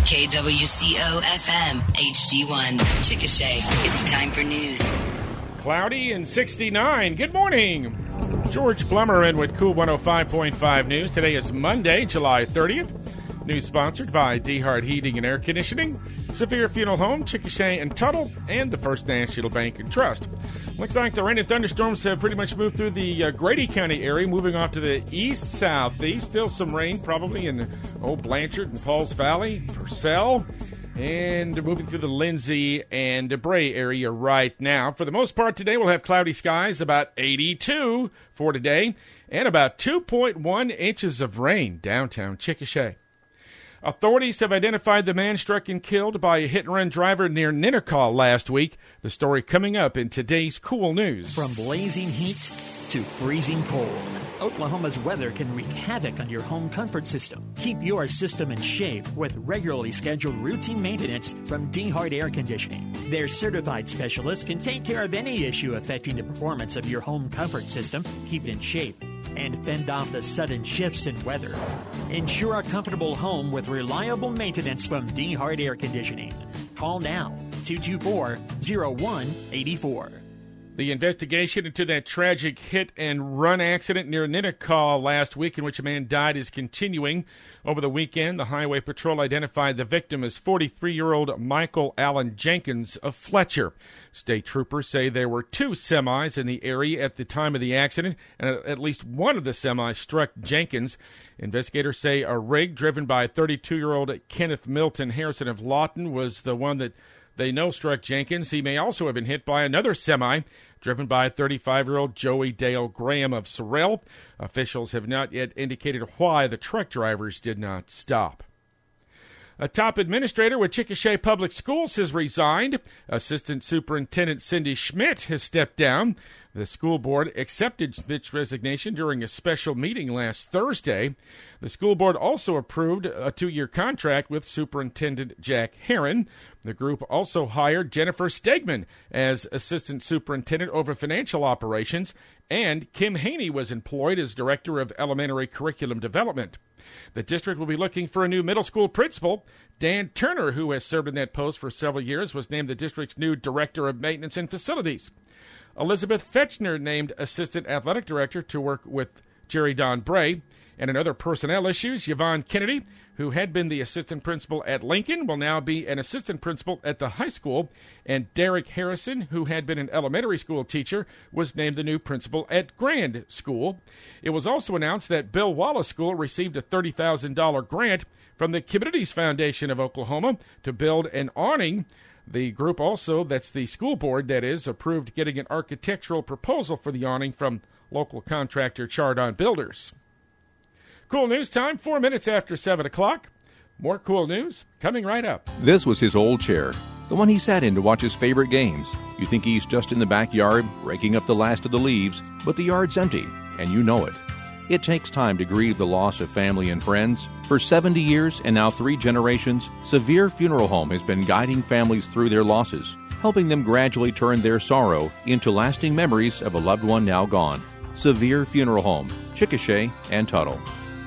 KWCO-FM, HD1, Chickasha. It's time for news. Cloudy and 69. Good morning. George Plummer in with Cool 105.5 News. Today is Monday, July 30th. News sponsored by DeHart Heating and Air Conditioning, Severe Funeral Home, Chickasha and Tuttle, and the First National Bank and Trust. Looks like the rain and thunderstorms have pretty much moved through the Grady County area, moving off to the east-southeast. Still some rain probably in Old Blanchard and Pauls Valley, Purcell, and moving through the Lindsay and Bray area right now. For the most part today, we'll have cloudy skies, about 82 for today, and about 2.1 inches of rain downtown Chickasha. Authorities have identified the man struck and killed by a hit-and-run driver near Ninnekah last week. The story coming up in today's Cool News. From blazing heat to freezing cold, Oklahoma's weather can wreak havoc on your home comfort system. Keep your system in shape with regularly scheduled routine maintenance from DeHart Air Conditioning. Their certified specialists can take care of any issue affecting the performance of your home comfort system, keep it in shape, and fend off the sudden shifts in weather. Ensure a comfortable home with reliable maintenance from DeHart Air Conditioning. Call now, 224-0184. The investigation into that tragic hit-and-run accident near Ninnekah last week in which a man died is continuing. Over the weekend, the Highway Patrol identified the victim as 43-year-old Michael Allen Jenkins of Fletcher. State troopers say there were two semis in the area at the time of the accident, and at least one of the semis struck Jenkins. Investigators say a rig driven by 32-year-old Kenneth Milton Harrison of Lawton was the one that they know struck Jenkins. He may also have been hit by another semi driven by 35-year-old Joey Dale Graham of Sorrel. Officials have not yet indicated why the truck drivers did not stop. A top administrator with Chickasha Public Schools has resigned. Assistant Superintendent Cindy Schmidt has stepped down. The school board accepted Schmidt's resignation during a special meeting last Thursday. The school board also approved a 2-year contract with Superintendent Jack Herron. The group also hired Jennifer Stegman as Assistant Superintendent over Financial Operations, and Kim Haney was employed as Director of Elementary Curriculum Development. The district will be looking for a new middle school principal. Dan Turner, who has served in that post for several years, was named the district's new Director of Maintenance and Facilities. Elizabeth Fetchner named Assistant Athletic Director to work with Jerry Don Bray. And in other personnel issues, Yvonne Kennedy, who had been the assistant principal at Lincoln, will now be an assistant principal at the high school. And Derek Harrison, who had been an elementary school teacher, was named the new principal at Grand School. It was also announced that Bill Wallace School received a $30,000 grant from the Communities Foundation of Oklahoma to build an awning. The group also, that's the school board, that is, approved getting an architectural proposal for the awning from local contractor Chardon Builders. Cool News time, 4 minutes after 7 o'clock. More cool news coming right up. This was his old chair, the one he sat in to watch his favorite games. You think he's just in the backyard, raking up the last of the leaves, but the yard's empty, and you know it. It takes time to grieve the loss of family and friends. For 70 years and now 3 generations, Severe Funeral Home has been guiding families through their losses, helping them gradually turn their sorrow into lasting memories of a loved one now gone. Severe Funeral Home, Chickasha and Tuttle.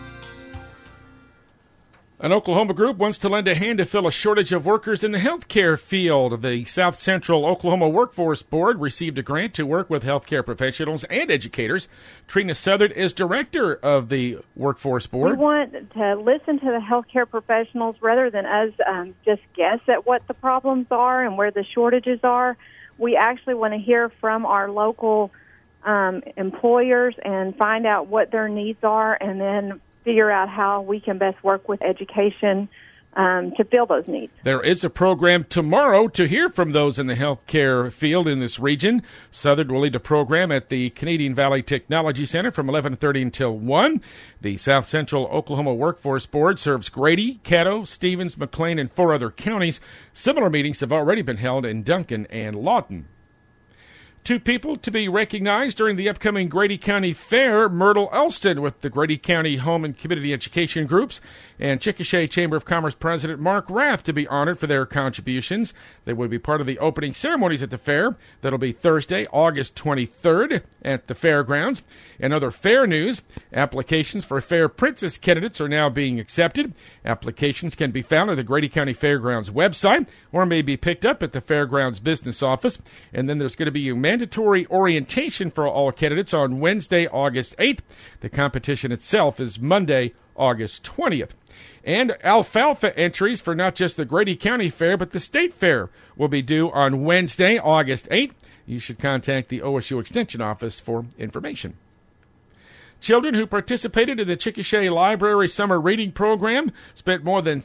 An Oklahoma group wants to lend a hand to fill a shortage of workers in the healthcare field. The South Central Oklahoma Workforce Board received a grant to work with healthcare professionals and educators. Trina Southard is director of the Workforce Board. We want to listen to the healthcare professionals rather than us just guess at what the problems are and where the shortages are. We actually want to hear from our local employers and find out what their needs are, and then figure out how we can best work with education to fill those needs. There is a program tomorrow to hear from those in the healthcare field in this region. Southern will lead a program at the Canadian Valley Technology Center from 11:30 until 1. The South Central Oklahoma Workforce Board serves Grady, Caddo, Stevens, McLean, and 4 other counties. Similar meetings have already been held in Duncan and Lawton. 2 people to be recognized during the upcoming Grady County Fair. Myrtle Elston with the Grady County Home and Community Education Groups, and Chickasha Chamber of Commerce President Mark Rath to be honored for their contributions. They will be part of the opening ceremonies at the fair. That'll be Thursday, August 23rd at the fairgrounds. In other fair news, applications for Fair Princess candidates are now being accepted. Applications can be found on the Grady County Fairgrounds website or may be picked up at the Fairgrounds business office. And then there's going to be a mandatory orientation for all candidates on Wednesday, August 8th. The competition itself is Monday, August 20th. And alfalfa entries for not just the Grady County Fair, but the State Fair will be due on Wednesday, August 8th. You should contact the OSU Extension Office for information. Children who participated in the Chickasha Library Summer Reading Program spent more than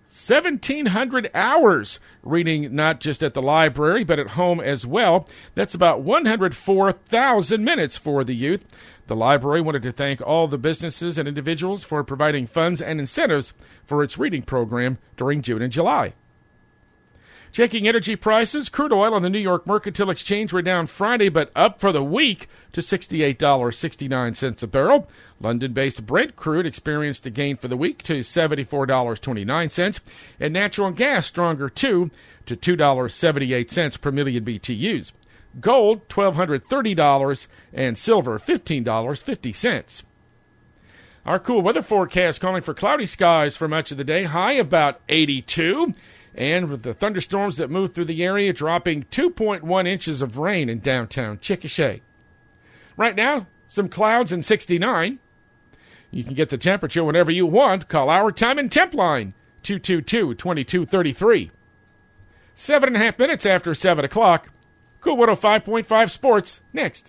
1,700 hours reading not just at the library, but at home as well. That's about 104,000 minutes for the youth. The library wanted to thank all the businesses and individuals for providing funds and incentives for its reading program during June and July. Checking energy prices, crude oil on the New York Mercantile Exchange were down Friday, but up for the week to $68.69 a barrel. London-based Brent crude experienced a gain for the week to $74.29, and natural gas stronger too to $2.78 per million BTUs. Gold, $1,230, and silver, $15.50. Our cool weather forecast calling for cloudy skies for much of the day, high about 82. And with the thunderstorms that move through the area, dropping 2.1 inches of rain in downtown Chickasha. Right now, some clouds and 69. You can get the temperature whenever you want. Call our time and temp line, 222-2233. 7.5 minutes after 7 o'clock. Cool 105.5 Sports, next.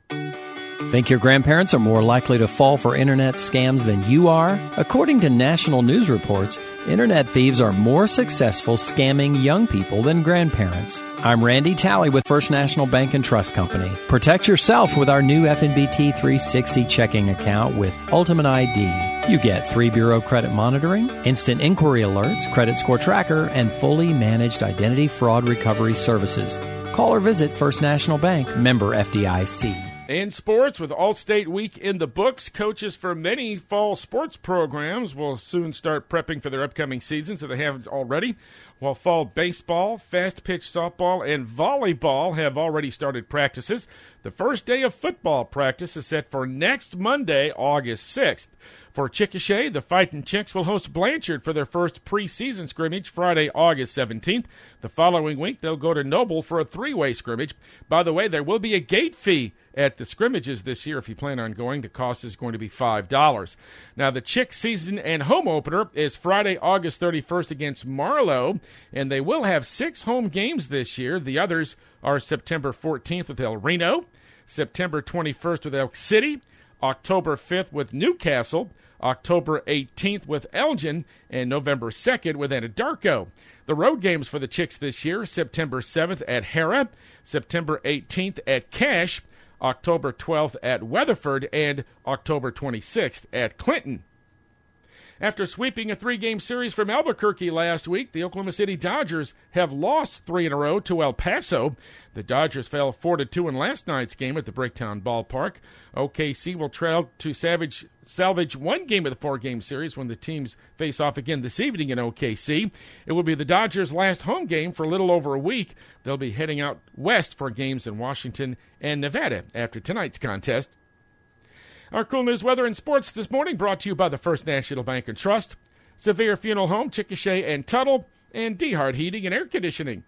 Think your grandparents are more likely to fall for internet scams than you are? According to national news reports, internet thieves are more successful scamming young people than grandparents. I'm Randy Talley with First National Bank and Trust Company. Protect yourself with our new FNBT 360 checking account with Ultimate ID. You get 3-bureau credit monitoring, instant inquiry alerts, credit score tracker, and fully managed identity fraud recovery services. Call or visit First National Bank, member FDIC. In sports, with All-State Week in the books, coaches for many fall sports programs will soon start prepping for their upcoming seasons, if they haven't already, while fall baseball, fast-pitch softball, and volleyball have already started practices. The first day of football practice is set for next Monday, August 6th. For Chickasha, the Fightin' Chicks will host Blanchard for their first preseason scrimmage Friday, August 17th. The following week, they'll go to Noble for a 3-way scrimmage. By the way, there will be a gate fee at the scrimmages this year if you plan on going. The cost is going to be $5. Now, the Chicks season and home opener is Friday, August 31st against Marlowe, and they will have 6 home games this year. The others are September 14th with El Reno, September 21st with Elk City, October 5th with Newcastle, October 18th with Elgin, and November 2nd with Anadarko. The road games for the Chicks this year, September 7th at Hera, September 18th at Cache, October 12th at Weatherford, and October 26th at Clinton. After sweeping a 3-game series from Albuquerque last week, the Oklahoma City Dodgers have lost 3 in a row to El Paso. The Dodgers fell 4-2 in last night's game at the Bricktown Ballpark. OKC will trail to salvage 1 game of the 4-game series when the teams face off again this evening in OKC. It will be the Dodgers' last home game for a little over a week. They'll be heading out west for games in Washington and Nevada after tonight's contest. Our cool news, weather, and sports this morning brought to you by the First National Bank and Trust, Severe Funeral Home, Chickasha and Tuttle, and DeHart Heating and Air Conditioning.